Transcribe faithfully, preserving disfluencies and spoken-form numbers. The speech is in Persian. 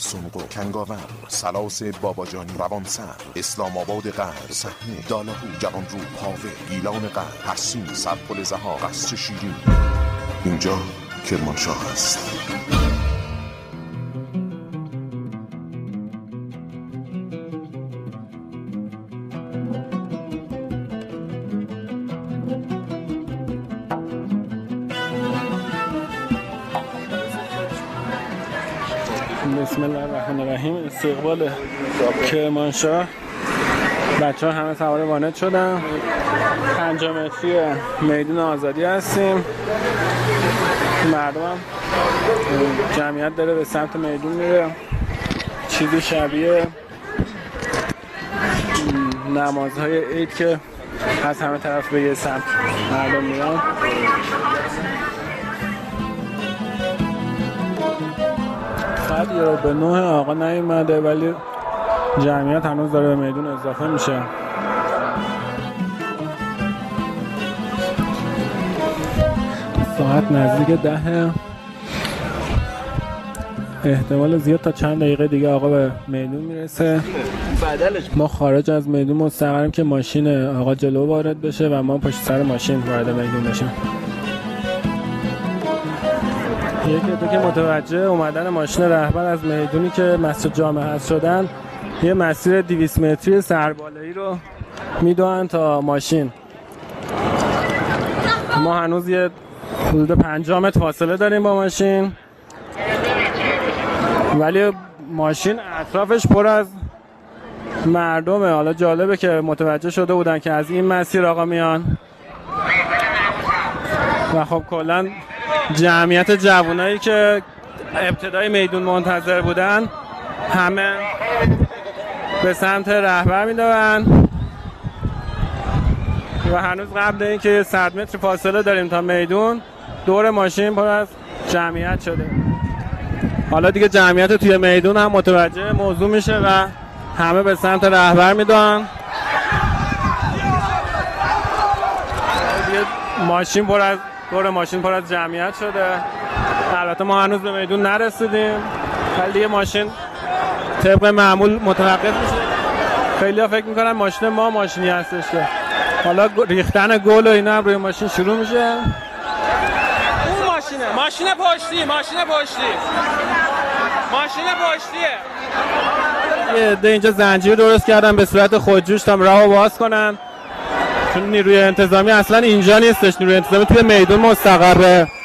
سنقر، کنگاور، سلاس باباجانی، روانسر، اسلام آباد غرب، صحنه، دالهو، جوانرو، پاوه، گیلان غرب، حسین، سرپل زها، قصر شیرین. اینجا کرمانشاه است. بسم الله الرحمن الرحیم. استقبال کرمانشاه. بچه ها همه سوار وانت شدن. پنج متری میدون آزادی هستیم. مردم هم جمعیت داره به سمت میدون میره. چیزی شبیه نمازهای عید که از همه طرف به یه سمت مردم میرن. بعد یه رو به نه آقا نیومده ولی جمعیت هنوز داره به میدون اضافه میشه. ساعت نزدیک ده. احتمال زیاد تا چند دقیقه دیگه آقا به میدون میرسه. ما خارج از میدون مستقریم که ماشین آقا جلو وارد بشه و ما پشت سر ماشین وارد میدون بشیم. یکی دو که متوجه اومدن ماشین رهبر از میدونی که مسجد جامع هست شدن، یه مسیر دویست متری سربالایی رو میدونن تا ماشین. ما هنوز یه حدود پنجاه متر فاصله داریم با ماشین، ولی ماشین اطرافش پر از مردمه. حالا جالبه که متوجه شده بودن که از این مسیر آقا میان و خب کلن جمعیت جوانایی که ابتدای میدون منتظر بودن همه به سمت رهبر میدون و هنوز قبل اینکه صد متر فاصله داریم تا میدون دور ماشین پر از جمعیت شده. حالا دیگه جمعیت توی میدون هم متوجه موضوع میشه و همه به سمت رهبر میدون. ماشین پر از دور ماشین پر از جمعیت شده. البته ما هنوز به میدون نرسیدیم ولی دیگه ماشین طبق معمول متوقف میشه. خیلی ها فکر میکنن ماشین ما ماشینی هستش که حالا ریختن گل و اینا هم روی ماشین شروع میشه. اون ماشینه ماشین پشتی ماشین پشتی ماشین پشتیه. یه ده اینجا زنجیر درست کردن به صورت خودجوش تا راهو باز کنن، چون نیروی انتظامی اصلا اینجا نیستش. نیروی انتظامی توی میدون مستقره.